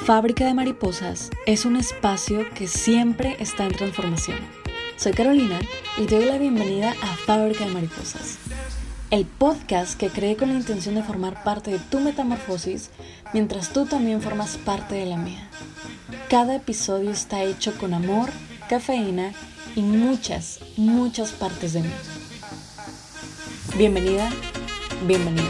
Fábrica de Mariposas es un espacio que siempre está en transformación. Soy Carolina y te doy la bienvenida a Fábrica de Mariposas, el podcast que creé con la intención de formar parte de tu metamorfosis mientras tú también formas parte de la mía. Cada episodio está hecho con amor, cafeína y muchas partes de mí. Bienvenida, bienvenido.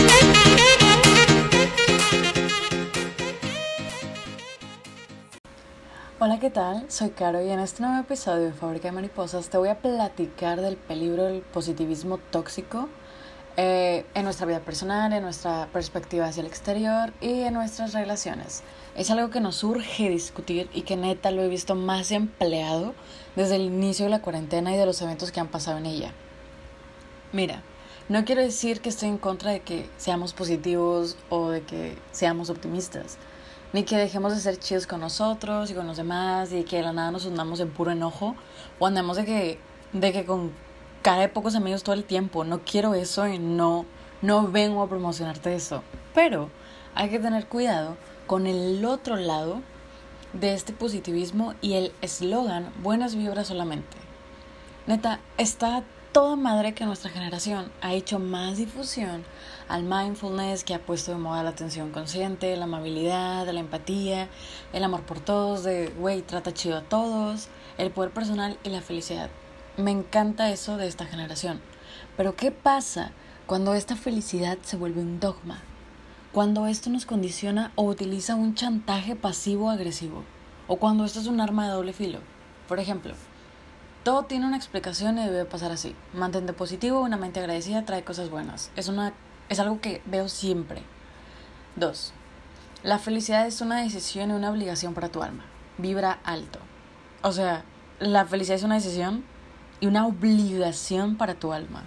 Hola, ¿qué tal? Soy Caro y en este nuevo episodio de Fábrica de Mariposas te voy a platicar del peligro del positivismo tóxico en nuestra vida personal, en nuestra perspectiva hacia el exterior y en nuestras relaciones. Es algo que nos urge discutir y que neta lo he visto más empleado desde el inicio de la cuarentena y de los eventos que han pasado en ella. Mira, no quiero decir que estoy en contra de que seamos positivos o de que seamos optimistas, ni que dejemos de ser chidos con nosotros y con los demás y que de la nada nos hundamos en puro enojo o andemos de que con cara de pocos amigos todo el tiempo. No quiero eso y no vengo a promocionarte eso. Pero hay que tener cuidado con el otro lado de este positivismo y el eslogan buenas vibras solamente. Neta, está toda madre que nuestra generación ha hecho más difusión al mindfulness, que ha puesto de moda la atención consciente, la amabilidad, la empatía, el amor por todos, de güey, trata chido a todos, el poder personal y la felicidad. Me encanta eso de esta generación. Pero ¿qué pasa cuando esta felicidad se vuelve un dogma? Cuando esto nos condiciona o utiliza un chantaje pasivo-agresivo, o cuando esto es un arma de doble filo. Por ejemplo, todo tiene una explicación y debe pasar así. Mantente positivo, una mente agradecida trae cosas buenas. Es algo que veo siempre. 2. La felicidad es una decisión y una obligación para tu alma. Vibra alto. O sea, la felicidad es una decisión y una obligación para tu alma.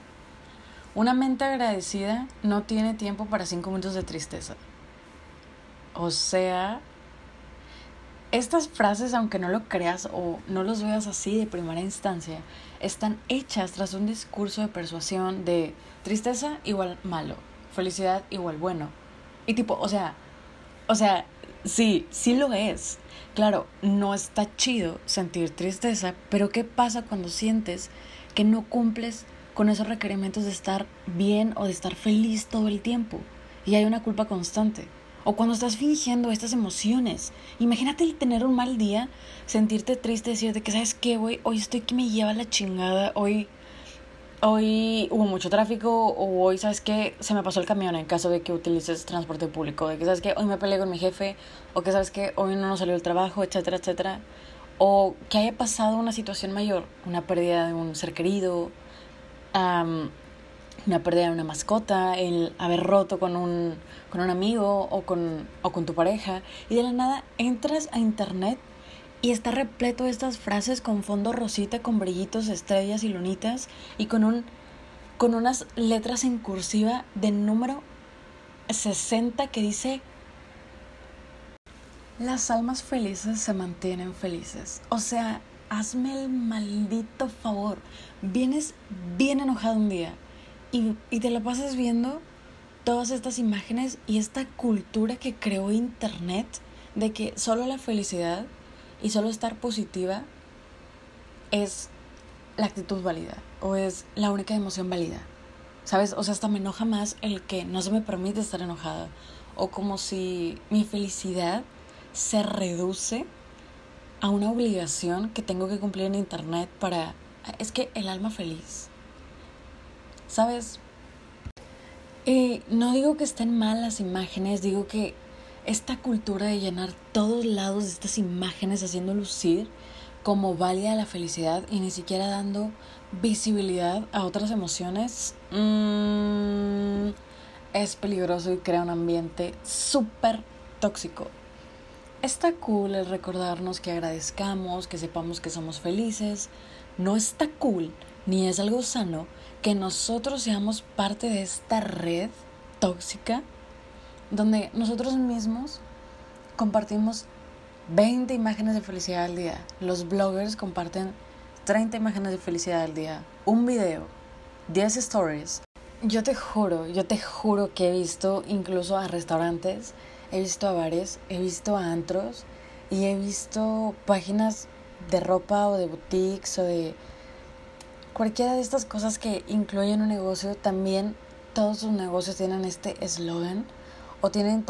Una mente agradecida no tiene tiempo para 5 minutos de tristeza. O sea, estas frases, aunque no lo creas o no los veas así de primera instancia, están hechas tras un discurso de persuasión de tristeza igual malo, felicidad igual bueno. Y tipo, o sea, sí lo es. Claro, no está chido sentir tristeza, pero ¿qué pasa cuando sientes que no cumples con esos requerimientos de estar bien o de estar feliz todo el tiempo? Y hay una culpa constante. O cuando estás fingiendo estas emociones. Imagínate el tener un mal día, sentirte triste, decirte que ¿sabes qué, güey? Hoy estoy que me lleva la chingada, hoy hubo mucho tráfico, o hoy, ¿sabes qué? Se me pasó el camión en caso de que utilices transporte público, de que, ¿sabes qué? Hoy me peleé con mi jefe, o que, ¿sabes qué? Hoy no nos salió el trabajo, etcétera, etcétera. O que haya pasado una situación mayor, una pérdida de un ser querido, una pérdida de una mascota, el haber roto con un amigo o con tu pareja, y de la nada entras a internet y está repleto de estas frases con fondo rosita, con brillitos, estrellas y lunitas, y con unas letras en cursiva de número 60 que dice: las almas felices se mantienen felices. O sea, hazme el maldito favor. Vienes bien enojado un día y te la pasas viendo todas estas imágenes y esta cultura que creó internet de que solo la felicidad y solo estar positiva es la actitud válida o es la única emoción válida, ¿sabes? O sea, hasta me enoja más el que no se me permite estar enojada, o como si mi felicidad se reduce a una obligación que tengo que cumplir en internet para... Es que el alma feliz, ¿sabes? No digo que estén mal las imágenes, digo que esta cultura de llenar todos lados de estas imágenes haciendo lucir como válida la felicidad y ni siquiera dando visibilidad a otras emociones es peligroso y crea un ambiente súper tóxico. Está cool el recordarnos que agradezcamos, que sepamos que somos felices. No está cool, ni es algo sano, que nosotros seamos parte de esta red tóxica donde nosotros mismos compartimos 20 imágenes de felicidad al día. Los bloggers comparten 30 imágenes de felicidad al día. Un video, 10 stories. Yo te juro que he visto incluso a restaurantes he visto a bares, he visto a antros y he visto páginas de ropa o de boutiques o de cualquiera de estas cosas que incluyen un negocio. También todos sus negocios tienen este eslogan o tienen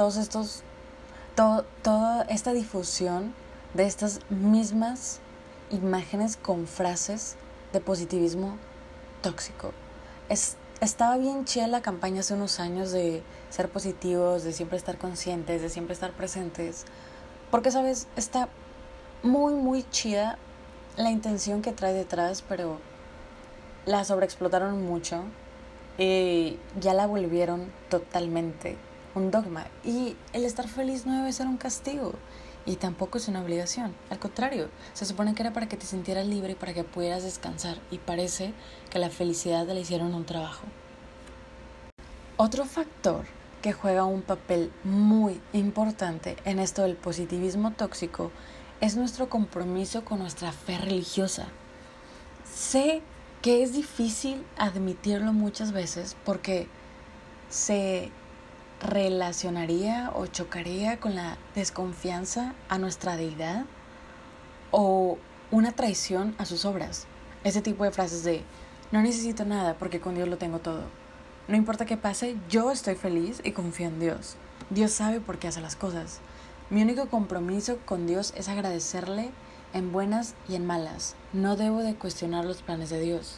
toda esta difusión de estas mismas imágenes con frases de positivismo tóxico. Estaba bien chida la campaña hace unos años de ser positivos, de siempre estar conscientes, de siempre estar presentes, porque sabes, está muy muy chida la intención que trae detrás, pero la sobreexplotaron mucho y ya la volvieron totalmente un dogma. Y el estar feliz no debe ser un castigo y tampoco es una obligación. Al contrario, se supone que era para que te sintieras libre y para que pudieras descansar, y parece que la felicidad le hicieron un trabajo. Otro factor que juega un papel muy importante en esto del positivismo tóxico es nuestro compromiso con nuestra fe religiosa. Sé que es difícil admitirlo muchas veces porque se relacionaría o chocaría con la desconfianza a nuestra deidad o una traición a sus obras. Ese tipo de frases de no necesito nada porque con Dios lo tengo todo. No importa qué pase, yo estoy feliz y confío en Dios. Dios sabe por qué hace las cosas. Mi único compromiso con Dios es agradecerle en buenas y en malas. No debo de cuestionar los planes de Dios.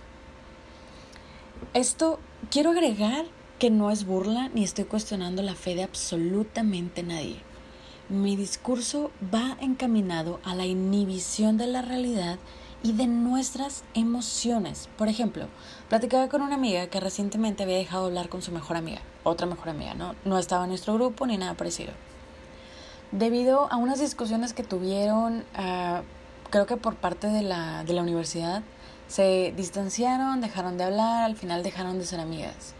Esto quiero agregar que no es burla ni estoy cuestionando la fe de absolutamente nadie. Mi discurso va encaminado a la inhibición de la realidad y de nuestras emociones. Por ejemplo, platicaba con una amiga que recientemente había dejado de hablar con su mejor amiga, otra mejor amiga, no estaba en nuestro grupo ni nada parecido. Debido a unas discusiones que tuvieron, creo que por parte de la universidad, se distanciaron, dejaron de hablar, al final dejaron de ser amigas.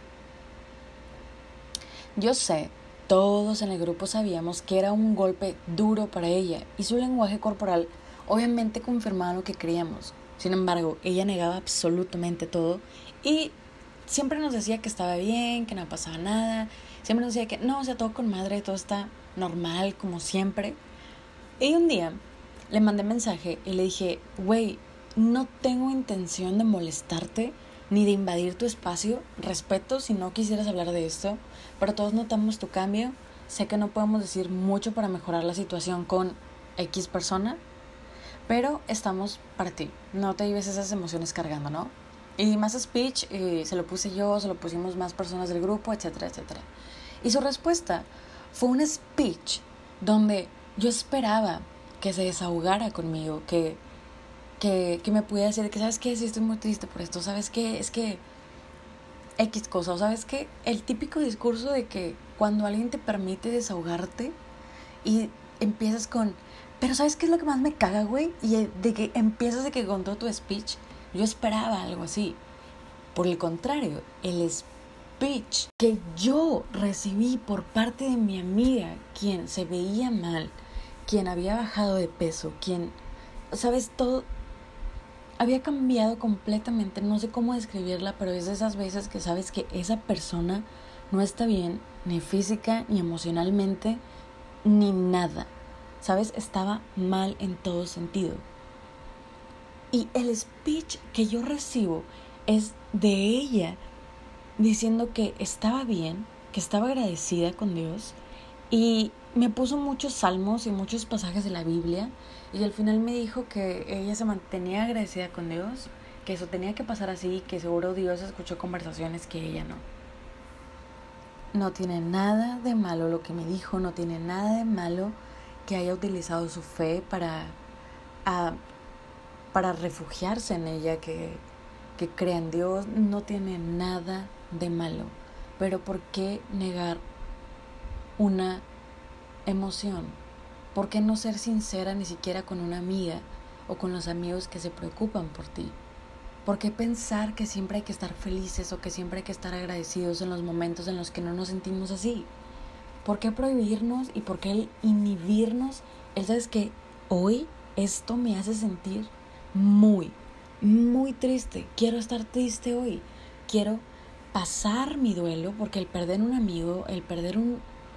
Yo sé, todos en el grupo sabíamos que era un golpe duro para ella y su lenguaje corporal obviamente confirmaba lo que creíamos. Sin embargo, ella negaba absolutamente todo y siempre nos decía que estaba bien, que no pasaba nada. Siempre nos decía que no, o sea, todo con madre, todo está normal como siempre. Y un día le mandé mensaje y le dije, güey, no tengo intención de molestarte ni de invadir tu espacio. Respeto si no quisieras hablar de esto, pero todos notamos tu cambio. Sé que no podemos decir mucho para mejorar la situación con X persona, pero estamos para ti. No te lleves esas emociones cargando, ¿no? Y más speech, se lo puse yo, se lo pusimos más personas del grupo, etcétera, etcétera. Y su respuesta fue un speech donde yo esperaba que se desahogara conmigo, que me pudiera decir que, ¿sabes qué? Sí, estoy muy triste por esto, ¿sabes qué? Es que X cosa, o ¿sabes qué? El típico discurso de que cuando alguien te permite desahogarte y empiezas con, pero ¿sabes qué es lo que más me caga, güey? Y de que empiezas de que con todo tu speech, yo esperaba algo así. Por el contrario, el speech que yo recibí por parte de mi amiga, quien se veía mal, quien había bajado de peso, quien, ¿sabes? Todo había cambiado completamente. No sé cómo describirla, pero es de esas veces que sabes que esa persona no está bien, ni física, ni emocionalmente, ni nada. ¿Sabes? Estaba mal en todo sentido. Y el speech que yo recibo es de ella diciendo que estaba bien, que estaba agradecida con Dios, y me puso muchos salmos y muchos pasajes de la Biblia, y al final me dijo que ella se mantenía agradecida con Dios, que eso tenía que pasar así, que seguro Dios escuchó conversaciones que ella no. No tiene nada de malo lo que me dijo, no tiene nada de malo que haya utilizado su fe para refugiarse en ella, que crea en Dios. No tiene nada de malo. Pero ¿por qué negar una emoción? ¿Por qué no ser sincera ni siquiera con una amiga o con los amigos que se preocupan por ti? ¿Por qué pensar que siempre hay que estar felices o que siempre hay que estar agradecidos en los momentos en los que no nos sentimos así? ¿Por qué prohibirnos y por qué inhibirnos? ¿Sabes qué? Hoy esto me hace sentir muy, muy triste. Quiero estar triste hoy. Quiero pasar mi duelo, porque el perder un amigo, el perder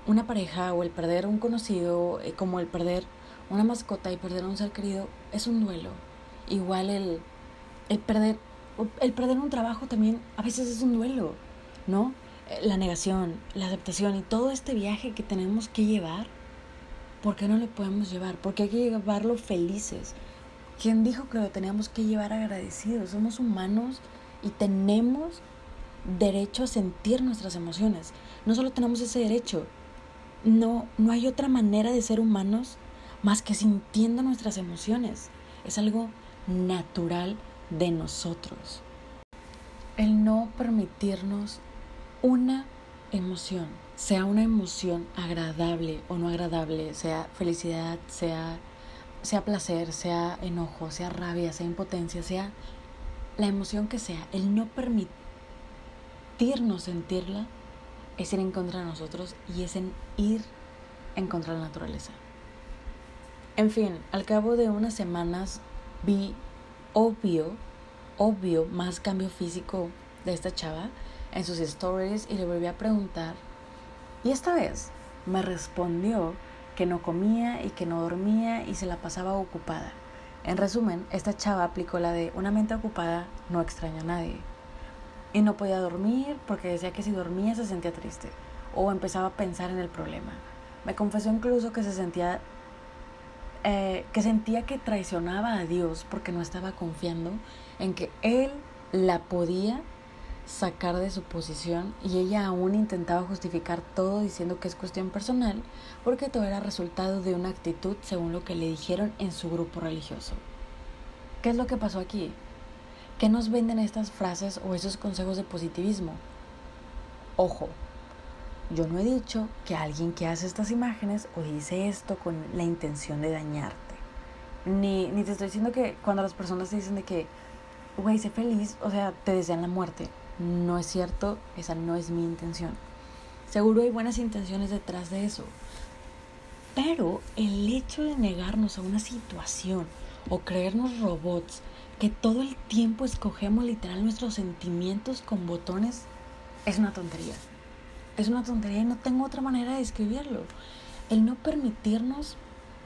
una pareja o el perder un conocido, como el perder una mascota y perder un ser querido, es un duelo. Igual el perder, el perder un trabajo también a veces es un duelo, ¿no? La negación, la aceptación y todo este viaje que tenemos que llevar, ¿por qué no lo podemos llevar? Porque hay que llevarlo felices. ¿Quién dijo que lo teníamos que llevar agradecidos? Somos humanos y tenemos derecho a sentir nuestras emociones. No solo tenemos ese derecho, no hay otra manera de ser humanos más que sintiendo nuestras emociones. Es algo natural de nosotros. El no permitirnos una emoción, sea una emoción agradable o no agradable, sea felicidad, sea placer, sea enojo, sea rabia, sea impotencia, sea la emoción que sea, el no permitirnos sentirla es ir en contra de nosotros y es ir en contra de la naturaleza. En fin, al cabo de unas semanas vi obvio más cambio físico de esta chava en sus stories y le volví a preguntar. Y esta vez me respondió que no comía y que no dormía y se la pasaba ocupada. En resumen, esta chava aplicó la de una mente ocupada no extraña a nadie. Y no podía dormir porque decía que si dormía se sentía triste o empezaba a pensar en el problema. Me confesó incluso que sentía que traicionaba a Dios porque no estaba confiando en que Él la podía sacar de su posición y ella aún intentaba justificar todo diciendo que es cuestión personal porque todo era resultado de una actitud según lo que le dijeron en su grupo religioso. ¿Qué es lo que pasó aquí? ¿Qué nos venden estas frases o esos consejos de positivismo? Ojo, yo no he dicho que alguien que hace estas imágenes o dice esto con la intención de dañarte. Ni te estoy diciendo que cuando las personas te dicen de que, güey, sé feliz, o sea, te desean la muerte. No es cierto, esa no es mi intención. Seguro hay buenas intenciones detrás de eso. Pero el hecho de negarnos a una situación o creernos robots que todo el tiempo escogemos literal nuestros sentimientos con botones es una tontería. Es una tontería y no tengo otra manera de describirlo. El no permitirnos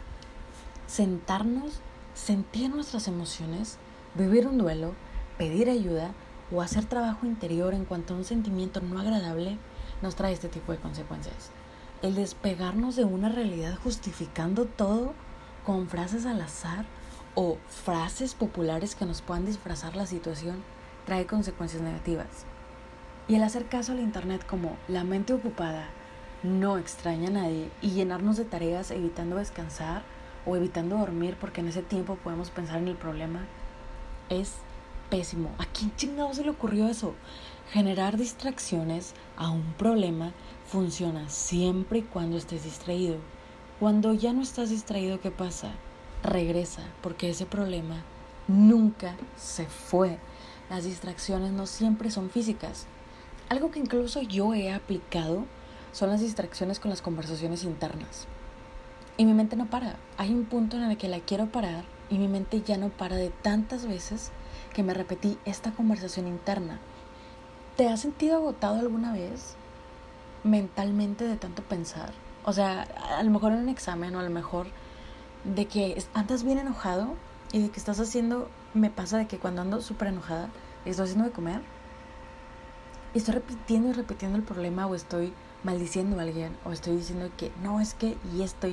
sentarnos, sentir nuestras emociones, vivir un duelo, pedir ayuda o hacer trabajo interior en cuanto a un sentimiento no agradable nos trae este tipo de consecuencias. El despegarnos de una realidad justificando todo con frases al azar o frases populares que nos puedan disfrazar la situación trae consecuencias negativas. Y el hacer caso al internet como la mente ocupada no extraña a nadie y llenarnos de tareas evitando descansar o evitando dormir porque en ese tiempo podemos pensar en el problema es pésimo. ¿A quién chingado se le ocurrió eso? Generar distracciones a un problema funciona siempre y cuando estés distraído. Cuando ya no estás distraído, ¿qué pasa? Regresa, porque ese problema nunca se fue. Las distracciones no siempre son físicas. Algo que incluso yo he aplicado son las distracciones con las conversaciones internas. Y mi mente no para. Hay un punto en el que la quiero parar y mi mente ya no para de tantas veces que me repetí esta conversación interna. ¿Te has sentido agotado alguna vez mentalmente de tanto pensar? O sea, a lo mejor en un examen o a lo mejor de que andas bien enojado y de que estás haciendo, me pasa de que cuando ando súper enojada y estoy haciendo de comer y estoy repitiendo y repitiendo el problema o estoy maldiciendo a alguien o estoy diciendo que no, es que y esto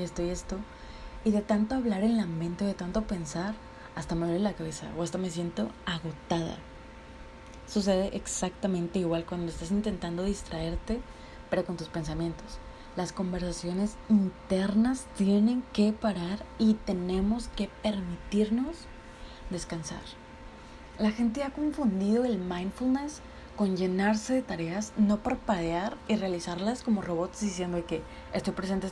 y de tanto hablar en la mente o de tanto pensar hasta me duele la cabeza o hasta me siento agotada. Sucede exactamente igual cuando estás intentando distraerte pero con tus pensamientos. Las conversaciones internas tienen que parar y tenemos que permitirnos descansar. La gente ha confundido el mindfulness con llenarse de tareas, no parpadear y realizarlas como robots diciendo que estoy presente,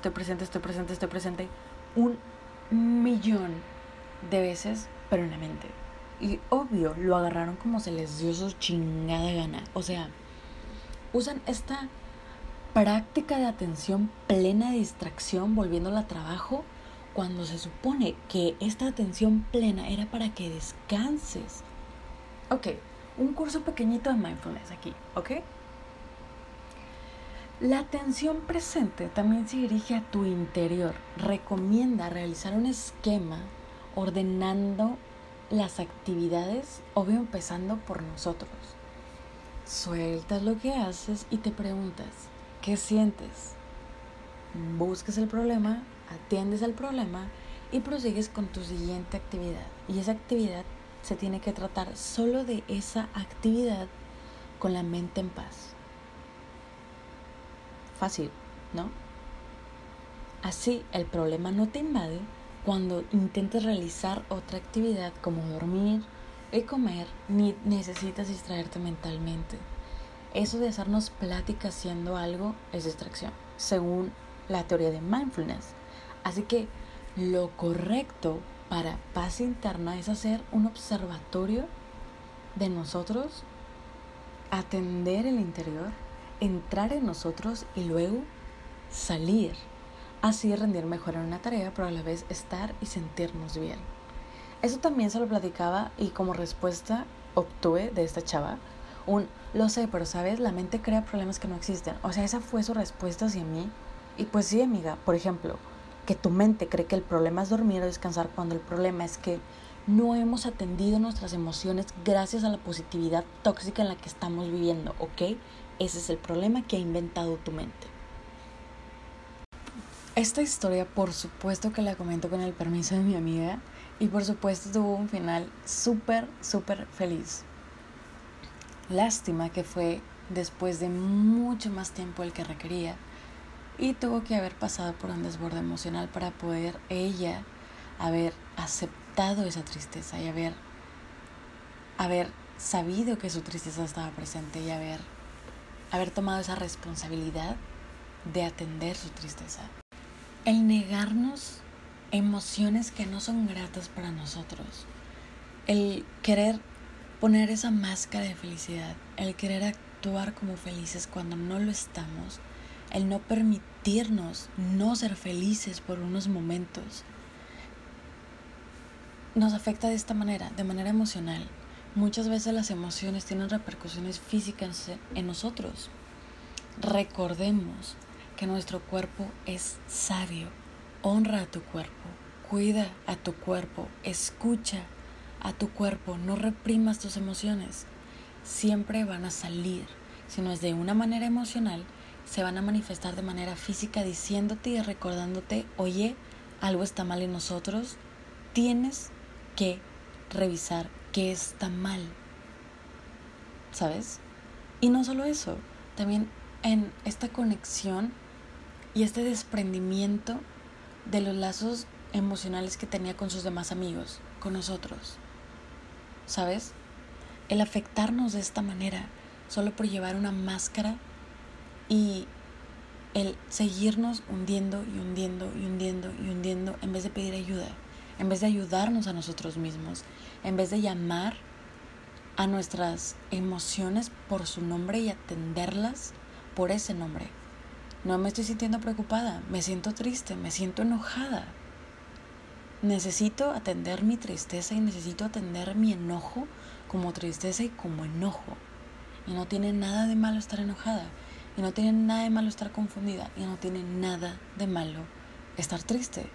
un millón de veces, pero en la mente. Y obvio, lo agarraron como se les dio su chingada gana. O sea, usan esta práctica de atención plena de distracción volviéndola a trabajo cuando se supone que esta atención plena era para que descanses. Ok, un curso pequeñito de mindfulness aquí, ¿ok? La atención presente también se dirige a tu interior. Recomienda realizar un esquema ordenando las actividades, obvio empezando por nosotros. Sueltas lo que haces y te preguntas, ¿qué sientes? Buscas el problema, atiendes al problema y prosigues con tu siguiente actividad. Y esa actividad se tiene que tratar solo de esa actividad con la mente en paz. Fácil, ¿no? Así el problema no te invade cuando intentes realizar otra actividad como dormir y comer, ni necesitas distraerte mentalmente. Eso de hacernos plática haciendo algo es distracción, según la teoría de mindfulness. Así que lo correcto para paz interna es hacer un observatorio de nosotros, atender el interior, entrar en nosotros y luego salir. Así rendir mejor en una tarea, pero a la vez estar y sentirnos bien. Eso también se lo platicaba y como respuesta obtuve de esta chava lo sé, pero sabes, la mente crea problemas que no existen. O sea, esa fue su respuesta hacia mí. Y pues sí, amiga, por ejemplo, que tu mente cree que el problema es dormir o descansar cuando el problema es que no hemos atendido nuestras emociones gracias a la positividad tóxica en la que estamos viviendo, ¿ok? Ese es el problema que ha inventado tu mente. Esta historia, por supuesto que la comento con el permiso de mi amiga y por supuesto tuvo un final súper, súper feliz. Lástima que fue después de mucho más tiempo el que requería y tuvo que haber pasado por un desborde emocional para poder ella haber aceptado esa tristeza y haber sabido que su tristeza estaba presente y haber tomado esa responsabilidad de atender su tristeza. El negarnos emociones que no son gratas para nosotros, el querer poner esa máscara de felicidad, el querer actuar como felices cuando no lo estamos, el no permitirnos no ser felices por unos momentos, nos afecta de esta manera, de manera emocional. Muchas veces las emociones tienen repercusiones físicas en nosotros. Recordemos que nuestro cuerpo es sabio. Honra a tu cuerpo, cuida a tu cuerpo, escucha a tu cuerpo, no reprimas tus emociones. Siempre van a salir, si no es de una manera emocional, se van a manifestar de manera física diciéndote y recordándote, oye, algo está mal en nosotros, tienes que revisar qué está mal, ¿sabes? Y no solo eso, también en esta conexión y este desprendimiento de los lazos emocionales que tenía con sus demás amigos, con nosotros, ¿sabes? El afectarnos de esta manera solo por llevar una máscara y el seguirnos hundiendo y hundiendo y hundiendo y hundiendo en vez de pedir ayuda, en vez de ayudarnos a nosotros mismos, en vez de llamar a nuestras emociones por su nombre y atenderlas por ese nombre. No me estoy sintiendo preocupada, me siento triste, me siento enojada. Necesito atender mi tristeza y necesito atender mi enojo como tristeza y como enojo. Y no tiene nada de malo estar enojada, y no tiene nada de malo estar confundida, y no tiene nada de malo estar triste.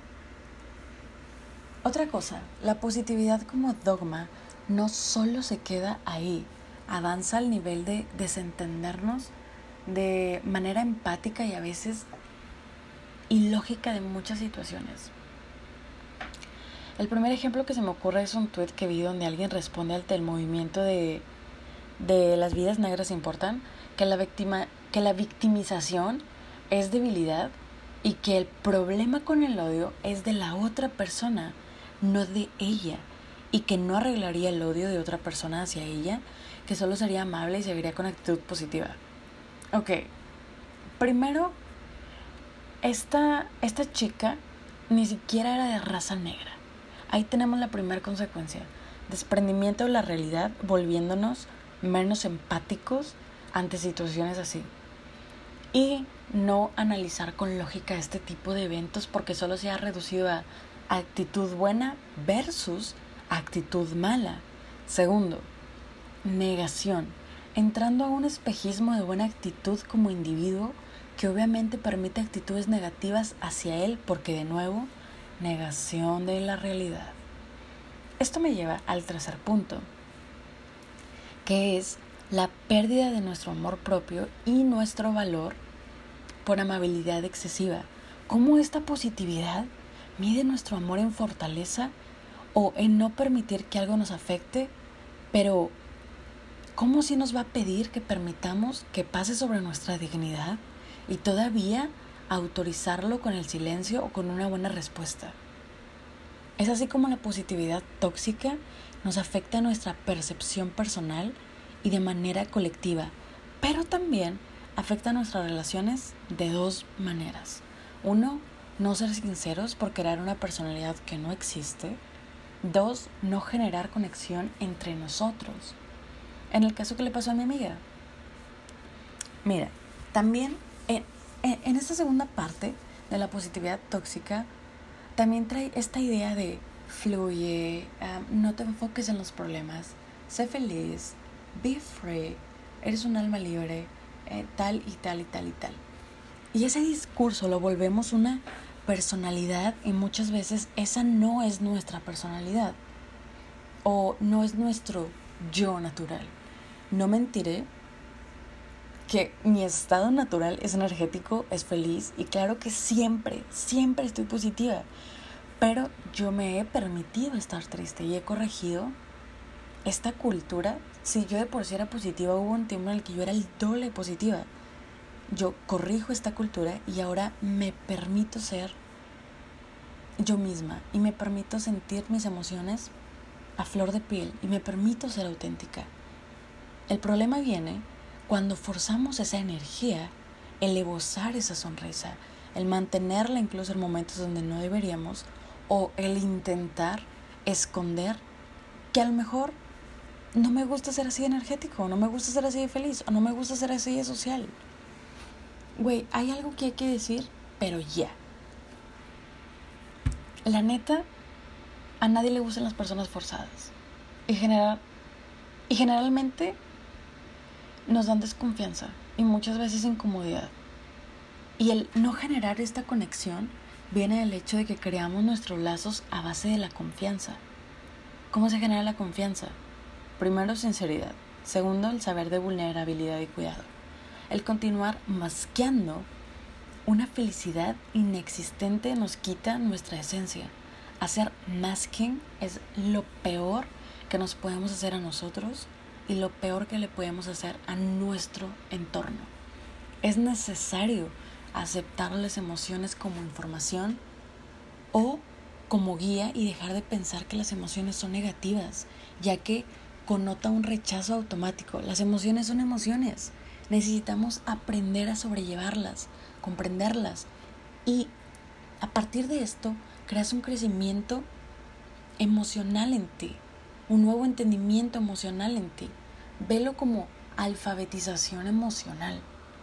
Otra cosa, la positividad como dogma no solo se queda ahí, avanza al nivel de desentendernos de manera empática y a veces ilógica de muchas situaciones. El primer ejemplo que se me ocurre es un tweet que vi donde alguien responde al movimiento de las vidas negras importan, que la victimización es debilidad y que el problema con el odio es de la otra persona, no de ella, y que no arreglaría el odio de otra persona hacia ella, que solo sería amable y seguiría con actitud positiva. Ok, primero, esta chica ni siquiera era de raza negra. Ahí tenemos la primera consecuencia, desprendimiento de la realidad, volviéndonos menos empáticos ante situaciones así. Y no analizar con lógica este tipo de eventos porque solo se ha reducido a actitud buena versus actitud mala. Segundo, negación. Entrando a un espejismo de buena actitud como individuo, que obviamente permite actitudes negativas hacia él porque de nuevo, negación de la realidad. Esto me lleva al tercer punto, que es la pérdida de nuestro amor propio y nuestro valor por amabilidad excesiva. ¿Cómo esta positividad mide nuestro amor en fortaleza o en no permitir que algo nos afecte? Pero, ¿cómo si nos va a pedir que permitamos que pase sobre nuestra dignidad y todavía autorizarlo con el silencio o con una buena respuesta? Es así como la positividad tóxica nos afecta a nuestra percepción personal y de manera colectiva, pero también afecta a nuestras relaciones de dos maneras. Uno, no ser sinceros por crear una personalidad que no existe. Dos, no generar conexión entre nosotros. En el caso que le pasó a mi amiga. Mira, también en esta segunda parte de la positividad tóxica, también trae esta idea de fluye, no te enfoques en los problemas, sé feliz, be free, eres un alma libre, tal y tal y tal y tal. Y ese discurso lo volvemos una personalidad y muchas veces esa no es nuestra personalidad o no es nuestro yo natural. No mentiré que mi estado natural es energético, es feliz y claro que siempre estoy positiva. Pero yo me he permitido estar triste y he corregido esta cultura. Si yo de por sí era positiva, hubo un tiempo en el que yo era el doble positiva. Yo corrijo esta cultura y ahora me permito ser yo misma y me permito sentir mis emociones a flor de piel y me permito ser auténtica. El problema viene cuando forzamos esa energía, el esbozar esa sonrisa, el mantenerla incluso en momentos donde no deberíamos, o el intentar esconder que a lo mejor no me gusta ser así de energético, no me gusta ser así de feliz, o no me gusta ser así de social. Güey, hay algo que hay que decir, pero ya. La neta, a nadie le gustan las personas forzadas. Y generalmente nos dan desconfianza y muchas veces incomodidad. Y el no generar esta conexión viene del hecho de que creamos nuestros lazos a base de la confianza. ¿Cómo se genera la confianza? Primero, sinceridad. Segundo, el saber de vulnerabilidad y cuidado. El continuar masqueando una felicidad inexistente nos quita nuestra esencia. Hacer masking es lo peor que nos podemos hacer a nosotros y lo peor que le podemos hacer a nuestro entorno. Es necesario aceptar las emociones como información o como guía y dejar de pensar que las emociones son negativas, ya que connota un rechazo automático. Las emociones son emociones. Necesitamos aprender a sobrellevarlas, comprenderlas y a partir de esto creas un crecimiento emocional en ti, un nuevo entendimiento emocional en ti. Velo como alfabetización emocional.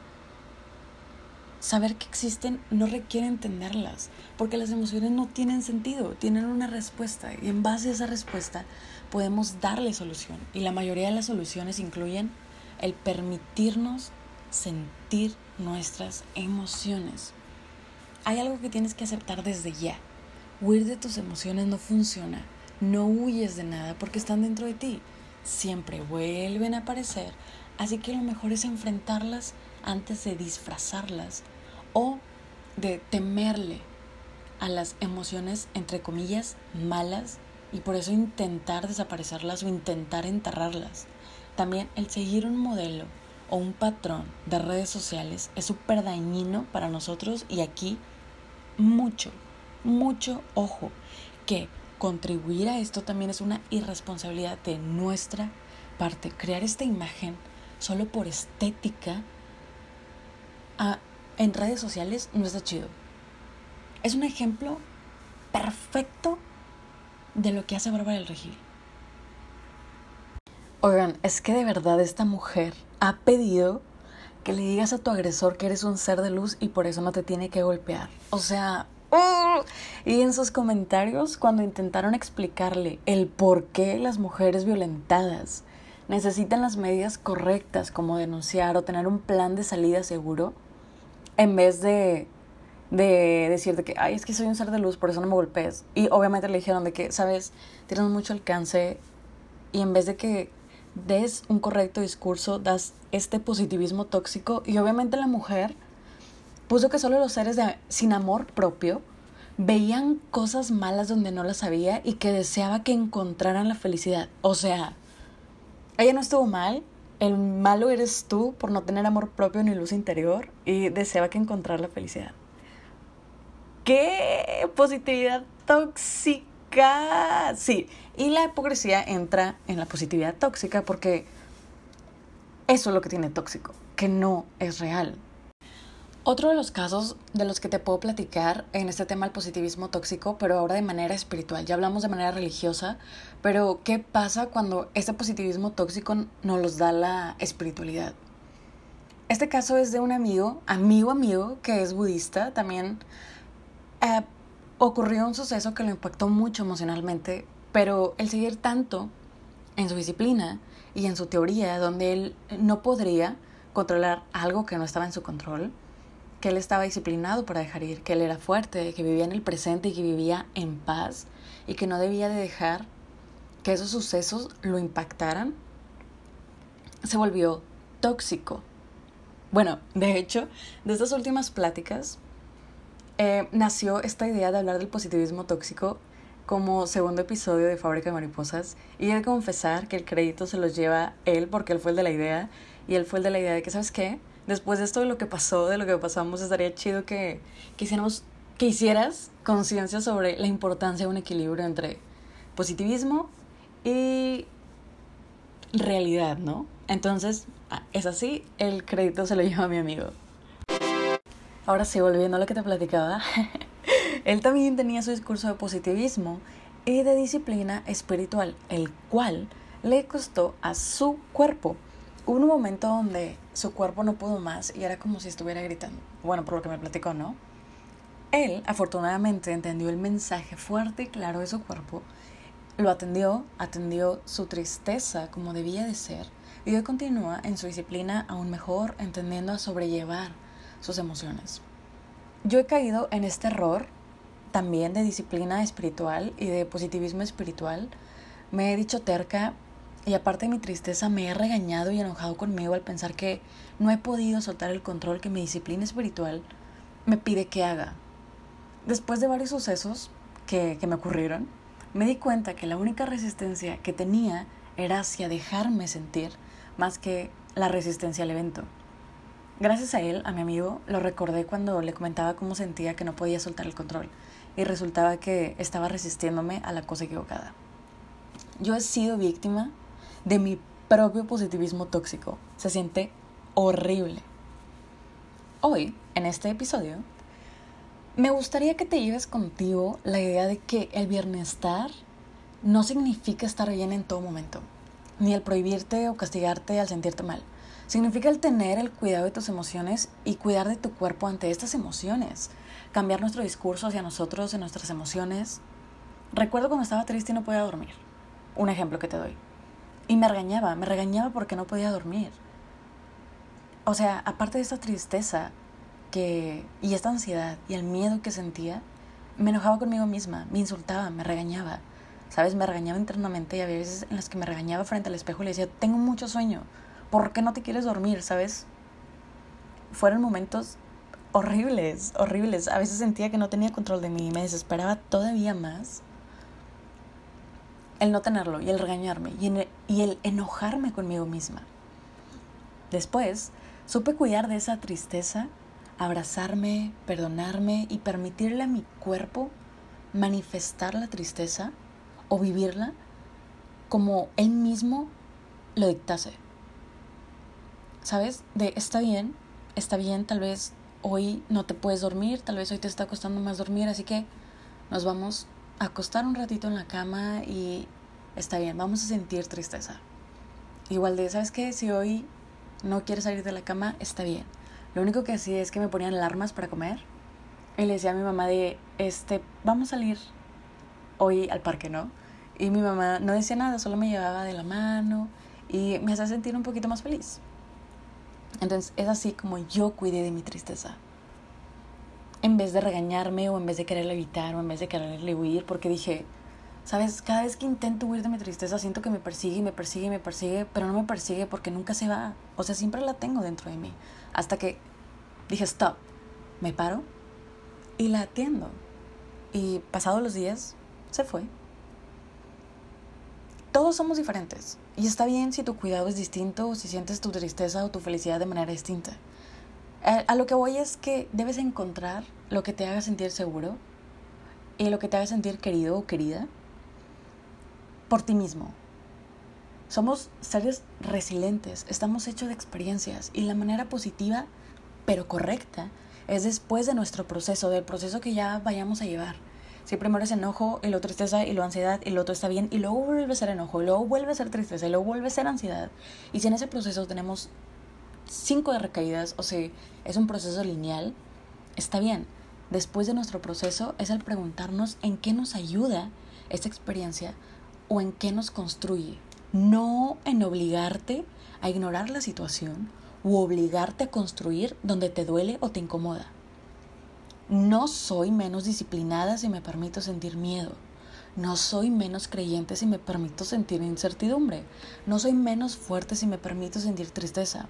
Saber que existen no requiere entenderlas, porque las emociones no tienen sentido, tienen una respuesta y en base a esa respuesta podemos darle solución. Y la mayoría de las soluciones incluyen el permitirnos sentir nuestras emociones. Hay algo que tienes que aceptar desde ya. Huir de tus emociones no funciona. No huyes de nada porque están dentro de ti. Siempre vuelven a aparecer, así que lo mejor es enfrentarlas antes de disfrazarlas o de temerle a las emociones, entre comillas, malas y por eso intentar desaparecerlas o intentar enterrarlas. También el seguir un modelo o un patrón de redes sociales es súper dañino para nosotros y aquí mucho ojo, que contribuir a esto también es una irresponsabilidad de nuestra parte. Crear esta imagen solo por estética en redes sociales no está chido. Es un ejemplo perfecto de lo que hace Bárbara del Regil. Oigan, es que de verdad esta mujer ha pedido que le digas a tu agresor que eres un ser de luz y por eso no te tiene que golpear. O sea, y en sus comentarios cuando intentaron explicarle el por qué las mujeres violentadas necesitan las medidas correctas como denunciar o tener un plan de salida seguro, en vez de decir de que, ay, es que soy un ser de luz, por eso no me golpees. Y obviamente le dijeron de que, sabes, tienes mucho alcance y en vez de que des un correcto discurso, das este positivismo tóxico. Y obviamente la mujer puso que solo los seres sin amor propio veían cosas malas donde no las había y que deseaba que encontraran la felicidad. O sea, ella no estuvo mal, el malo eres tú por no tener amor propio ni luz interior y deseaba que encontrara la felicidad. ¡Qué positividad tóxica! Sí, y la hipocresía entra en la positividad tóxica porque eso es lo que tiene tóxico, que no es real. Otro de los casos de los que te puedo platicar en este tema del positivismo tóxico, pero ahora de manera espiritual. Ya hablamos de manera religiosa, pero ¿qué pasa cuando este positivismo tóxico nos los da la espiritualidad? Este caso es de un amigo, que es budista. También ocurrió un suceso que lo impactó mucho emocionalmente, pero el seguir tanto en su disciplina y en su teoría, donde él no podría controlar algo que no estaba en su control, que él estaba disciplinado para dejar ir, que él era fuerte, que vivía en el presente y que vivía en paz y que no debía de dejar que esos sucesos lo impactaran, se volvió tóxico. Bueno, de hecho, de estas últimas pláticas nació esta idea de hablar del positivismo tóxico como segundo episodio de Fábrica de Mariposas, y he de confesar que el crédito se los lleva él porque él fue el de la idea, y él fue el de la idea de que, ¿sabes qué? Después de esto de lo que pasó, de lo que pasamos, estaría chido que hicieras conciencia sobre la importancia de un equilibrio entre positivismo y realidad, ¿no? Entonces, es así, el crédito se lo lleva a mi amigo. Ahora sí, volviendo a lo que te platicaba, él también tenía su discurso de positivismo y de disciplina espiritual, el cual le costó a su cuerpo. Hubo un momento donde su cuerpo no pudo más y era como si estuviera gritando. Bueno, por lo que me platicó, ¿no? Él, afortunadamente, entendió el mensaje fuerte y claro de su cuerpo, lo atendió su tristeza como debía de ser, y hoy continúa en su disciplina aún mejor, entendiendo a sobrellevar sus emociones. Yo he caído en este error también de disciplina espiritual y de positivismo espiritual. Me he dicho terca y aparte de mi tristeza me he regañado y enojado conmigo al pensar que no he podido soltar el control que mi disciplina espiritual me pide que haga. Después de varios sucesos que me ocurrieron, me di cuenta que la única resistencia que tenía era hacia dejarme sentir más que la resistencia al evento. Gracias a él, a mi amigo, lo recordé cuando le comentaba cómo sentía que no podía soltar el control y resultaba que estaba resistiéndome a la cosa equivocada. Yo he sido víctima de mi propio positivismo tóxico. Se siente horrible. Hoy, en este episodio, me gustaría que te lleves contigo la idea de que el bienestar no significa estar bien en todo momento, ni el prohibirte o castigarte al sentirte mal. Significa el tener el cuidado de tus emociones y cuidar de tu cuerpo ante estas emociones. Cambiar nuestro discurso hacia nosotros en nuestras emociones. Recuerdo cuando estaba triste y no podía dormir. Un ejemplo que te doy. Y me regañaba porque no podía dormir. O sea, aparte de esta tristeza y esta ansiedad y el miedo que sentía, me enojaba conmigo misma, me insultaba, me regañaba. ¿Sabes? Me regañaba internamente y había veces en las que me regañaba frente al espejo y le decía, tengo mucho sueño, ¿por qué no te quieres dormir? ¿Sabes? Fueron momentos horribles. A veces sentía que no tenía control de mí y me desesperaba todavía más el no tenerlo y el regañarme y el enojarme conmigo misma. Después, supe cuidar de esa tristeza, abrazarme, perdonarme y permitirle a mi cuerpo manifestar la tristeza o vivirla como él mismo lo dictase. ¿Sabes? Está bien, tal vez hoy no te puedes dormir, tal vez hoy te está costando más dormir, así que nos vamos a acostar un ratito en la cama y está bien, vamos a sentir tristeza. Igual ¿sabes qué? Si hoy no quieres salir de la cama, está bien. Lo único que hacía es que me ponían alarmas para comer y le decía a mi mamá vamos a salir hoy al parque, ¿no? Y mi mamá no decía nada, solo me llevaba de la mano y me hacía sentir un poquito más feliz. Entonces es así como yo cuidé de mi tristeza. en vez de regañarme o en vez de quererle evitar o en vez de quererle huir, porque dije, ¿sabes? Cada vez que intento huir de mi tristeza siento que me persigue y me persigue y me persigue, pero no me persigue porque nunca se va. O sea, siempre la tengo dentro de mí. Hasta que dije, stop, me paro y la atiendo. Y pasados los días, se fue. Todos somos diferentes. Y está bien si tu cuidado es distinto o si sientes tu tristeza o tu felicidad de manera distinta. A lo que voy es que debes encontrar lo que te haga sentir seguro y lo que te haga sentir querido o querida por ti mismo. Somos seres resilientes, estamos hechos de experiencias y la manera positiva, pero correcta, es después de nuestro proceso, del proceso que ya vayamos a llevar. Si primero es enojo y luego tristeza y luego ansiedad y luego todo está bien y luego vuelve a ser enojo y luego vuelve a ser tristeza y luego vuelve a ser ansiedad. Y si en ese proceso tenemos 5 de recaídas, o sea, es un proceso lineal, está bien. Después de nuestro proceso es el preguntarnos en qué nos ayuda esta experiencia o en qué nos construye. No en obligarte a ignorar la situación u obligarte a construir donde te duele o te incomoda. No soy menos disciplinada si me permito sentir miedo. No soy menos creyente si me permito sentir incertidumbre. No soy menos fuerte si me permito sentir tristeza.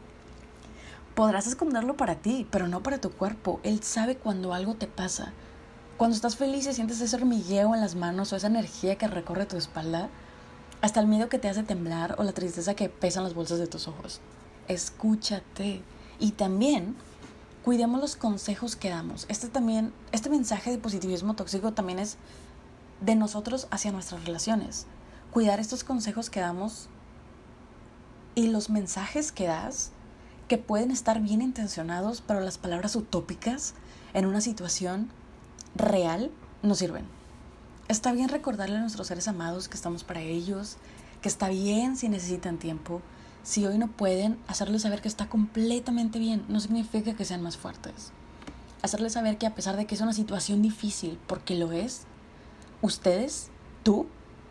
Podrás esconderlo para ti, pero no para tu cuerpo. Él sabe cuando algo te pasa. Cuando estás feliz y sientes ese hormigueo en las manos o esa energía que recorre tu espalda, hasta el miedo que te hace temblar o la tristeza que pesa en las bolsas de tus ojos. Escúchate. Y también cuidemos los consejos que damos. Este mensaje de positivismo tóxico también es de nosotros hacia nuestras relaciones. Cuidar estos consejos que damos y los mensajes que das, que pueden estar bien intencionados, pero las palabras utópicas en una situación real no sirven. Está bien recordarle a nuestros seres amados que estamos para ellos, que está bien si necesitan tiempo. Si hoy no pueden, hacerles saber que está completamente bien. No significa que sean más fuertes. Hacerles saber que a pesar de que es una situación difícil, porque lo es, ustedes, tú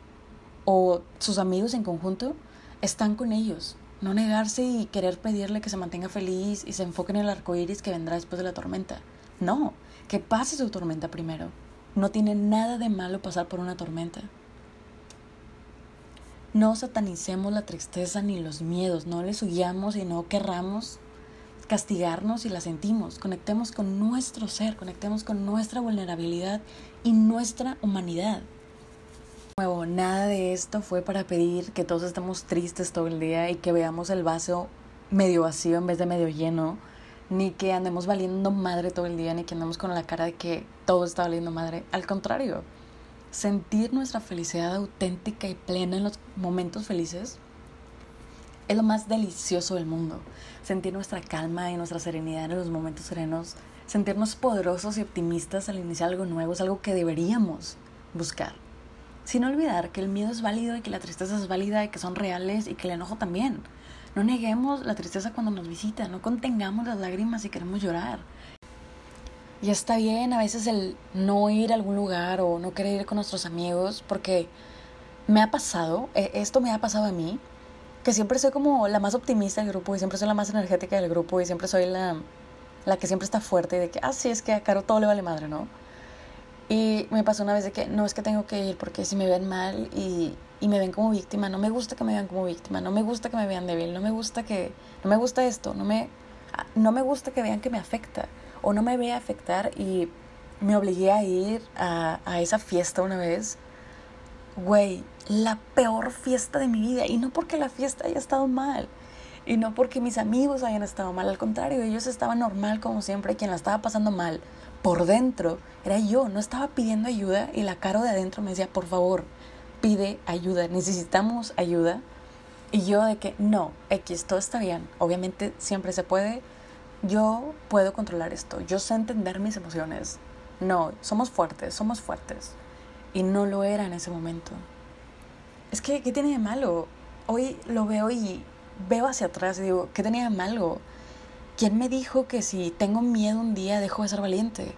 o sus amigos en conjunto, están con ellos. No negarse y querer pedirle que se mantenga feliz y se enfoque en el arco iris que vendrá después de la tormenta. No, que pase su tormenta primero. No tiene nada de malo pasar por una tormenta. No satanicemos la tristeza ni los miedos, no les huyamos y no querramos castigarnos si la sentimos. Conectemos con nuestro ser, conectemos con nuestra vulnerabilidad y nuestra humanidad. De nuevo, nada de esto fue para pedir que todos estemos tristes todo el día y que veamos el vaso medio vacío en vez de medio lleno, ni que andemos valiendo madre todo el día, ni que andemos con la cara de que todo está valiendo madre. Al contrario, sentir nuestra felicidad auténtica y plena en los momentos felices es lo más delicioso del mundo. Sentir nuestra calma y nuestra serenidad en los momentos serenos, sentirnos poderosos y optimistas al iniciar algo nuevo es algo que deberíamos buscar. Sin olvidar que el miedo es válido y que la tristeza es válida y que son reales y que el enojo también. No neguemos la tristeza cuando nos visita, no contengamos las lágrimas si queremos llorar. Y está bien a veces el no ir a algún lugar o no querer ir con nuestros amigos, porque me ha pasado, esto me ha pasado a mí, que siempre soy como la más optimista del grupo y siempre soy la más energética del grupo y siempre soy la que siempre está fuerte y de que, sí, es que a Caro todo le vale madre, ¿no? Y me pasó una vez de que no, es que tengo que ir porque si me ven mal y me ven como víctima, no me gusta que me vean como víctima, no me gusta que me vean débil, no me gusta esto, no me gusta que vean que me afecta o no me vea afectar, y me obligué a ir a esa fiesta una vez. Güey, la peor fiesta de mi vida, y no porque la fiesta haya estado mal y no porque mis amigos hayan estado mal, al contrario, ellos estaban normal como siempre, y quien la estaba pasando mal por dentro era yo. No estaba pidiendo ayuda y la Caro de adentro me decía, por favor, pide ayuda, necesitamos ayuda. Y yo de que no, X, todo está bien, obviamente siempre se puede, yo puedo controlar esto, yo sé entender mis emociones. No, somos fuertes. Y no lo era en ese momento. Es que, ¿qué tiene de malo? Hoy lo veo y veo hacia atrás y digo, ¿qué tenía de malo? ¿Quién me dijo que si tengo miedo un día dejo de ser valiente?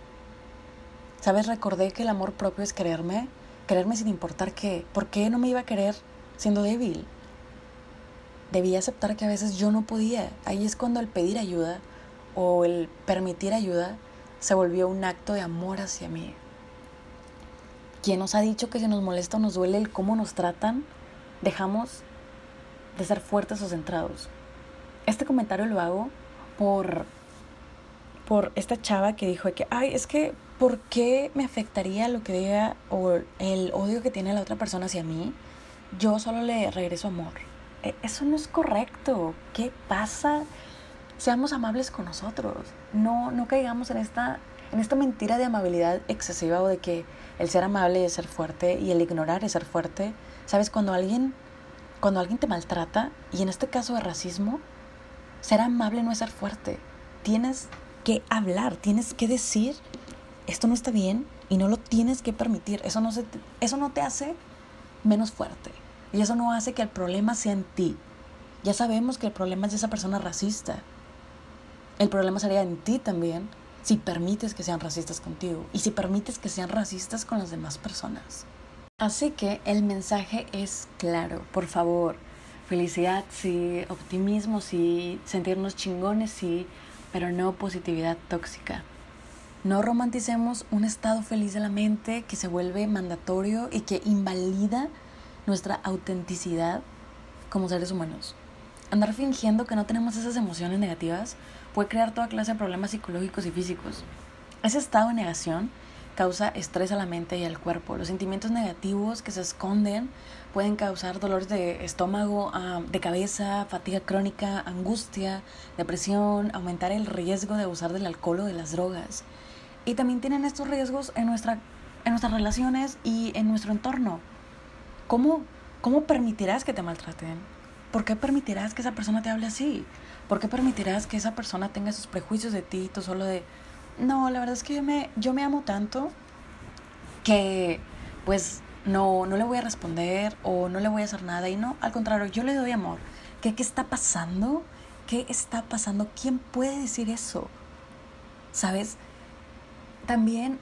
¿Sabes? Recordé que el amor propio es quererme sin importar qué. ¿Por qué no me iba a querer siendo débil? Debía aceptar que a veces yo no podía. Ahí es cuando el pedir ayuda o el permitir ayuda se volvió un acto de amor hacia mí. ¿Quién nos ha dicho que si nos molesta o nos duele el cómo nos tratan, dejamos de ser fuertes o centrados? Este comentario lo hago por esta chava que dijo que, es que, ¿por qué me afectaría lo que diga o el odio que tiene la otra persona hacia mí? Yo solo le regreso amor. Eso no es correcto. ¿Qué pasa? Seamos amables con nosotros. No caigamos en esta mentira de amabilidad excesiva o de que el ser amable es ser fuerte y el ignorar es ser fuerte. ¿Sabes? Cuando alguien te maltrata, y en este caso de racismo, ser amable no es ser fuerte. Tienes que hablar, tienes que decir, esto no está bien y no lo tienes que permitir. Eso no te hace menos fuerte. Y eso no hace que el problema sea en ti. Ya sabemos que el problema es de esa persona racista. El problema sería en ti también si permites que sean racistas contigo y si permites que sean racistas con las demás personas. Así que el mensaje es claro. Por favor, felicidad sí, optimismo sí, sentirnos chingones sí, pero no positividad tóxica. No romanticemos un estado feliz de la mente que se vuelve mandatorio y que invalida nuestra autenticidad como seres humanos. Andar fingiendo que no tenemos esas emociones negativas puede crear toda clase de problemas psicológicos y físicos. Ese estado de negación causa estrés a la mente y al cuerpo. Los sentimientos negativos que se esconden pueden causar dolores de estómago, de cabeza, fatiga crónica, angustia, depresión, aumentar el riesgo de abusar del alcohol o de las drogas. Y también tienen estos riesgos en nuestras relaciones y en nuestro entorno. ¿Cómo permitirás que te maltraten? ¿Por qué permitirás que esa persona te hable así? ¿Por qué permitirás que esa persona tenga esos prejuicios de ti, tú solo de... No, la verdad es que yo me amo tanto que pues no le voy a responder o no le voy a hacer nada. Y no, al contrario, yo le doy amor. ¿Qué está pasando? ¿Qué está pasando? ¿Quién puede decir eso? ¿Sabes? También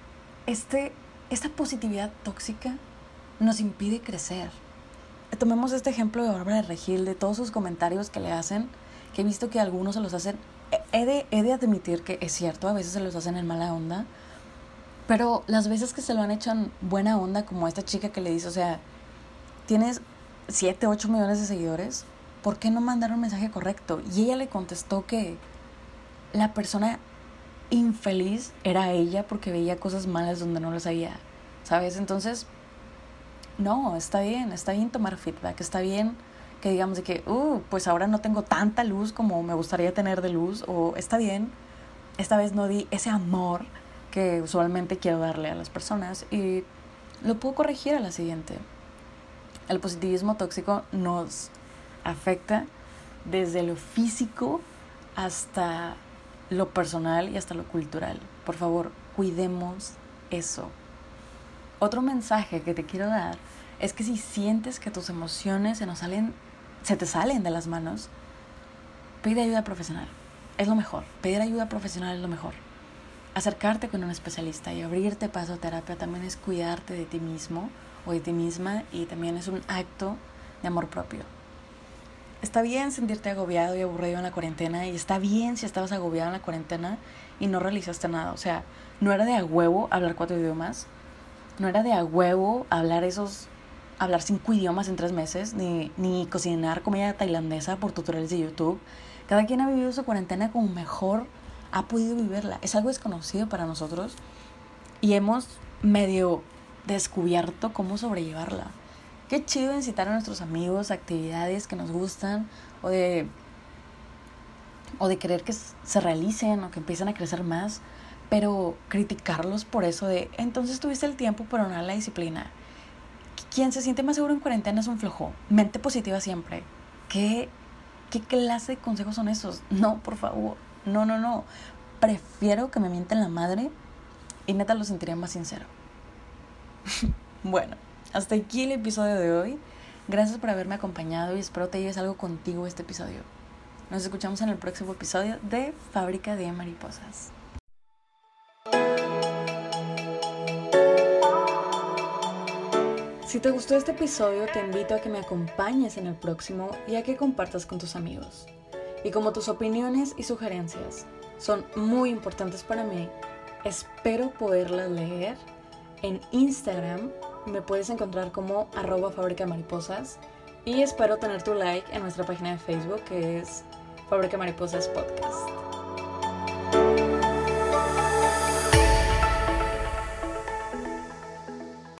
esta positividad tóxica nos impide crecer. Tomemos este ejemplo de Bárbara de Regil, de todos sus comentarios que le hacen, que he visto que algunos se los hacen. He de admitir que es cierto, a veces se los hacen en mala onda, pero las veces que se lo han hecho en buena onda, como esta chica que le dice, o sea, tienes 7, 8 millones de seguidores, ¿por qué no mandar un mensaje correcto? Y ella le contestó que la persona infeliz era ella porque veía cosas malas donde no las había, ¿sabes? Entonces, no, está bien tomar feedback, está bien que digamos de que, pues ahora no tengo tanta luz como me gustaría tener de luz, o está bien, esta vez no di ese amor que usualmente quiero darle a las personas y lo puedo corregir a la siguiente. El positivismo tóxico nos afecta desde lo físico hasta lo personal y hasta lo cultural. Por favor, cuidemos eso. Otro mensaje que te quiero dar es que si sientes que tus emociones se te salen de las manos, pide ayuda profesional. Es lo mejor. Pedir ayuda profesional es lo mejor. Acercarte con un especialista y abrirte paso a terapia también es cuidarte de ti mismo o de ti misma, y también es un acto de amor propio. Está bien sentirte agobiado y aburrido en la cuarentena, y está bien si estabas agobiado en la cuarentena y no realizaste nada. O sea, no era de a huevo hablar 4 idiomas, no era de a huevo hablar 5 idiomas en 3 meses, ni cocinar comida tailandesa por tutoriales de YouTube. Cada quien ha vivido su cuarentena como mejor ha podido vivirla. Es algo desconocido para nosotros y hemos medio descubierto cómo sobrellevarla. Qué chido incitar a nuestros amigos a actividades que nos gustan o de querer que se realicen o que empiecen a crecer más, pero criticarlos por eso de entonces tuviste el tiempo pero no la disciplina. Quien se siente más seguro en cuarentena es un flojo. Mente positiva siempre. ¿Qué clase de consejos son esos? No, por favor. No. Prefiero que me mienten la madre y neta lo sentiría más sincero. Bueno, hasta aquí el episodio de hoy. Gracias por haberme acompañado y espero te lleves algo contigo este episodio. Nos escuchamos en el próximo episodio de Fábrica de Mariposas. Si te gustó este episodio, te invito a que me acompañes en el próximo y a que compartas con tus amigos. Y como tus opiniones y sugerencias, son muy importantes para mí. Espero poderlas leer. En Instagram me puedes encontrar como @Fábrica de Mariposas y espero tener tu like en nuestra página de Facebook, que es Fábrica de Mariposas Podcast.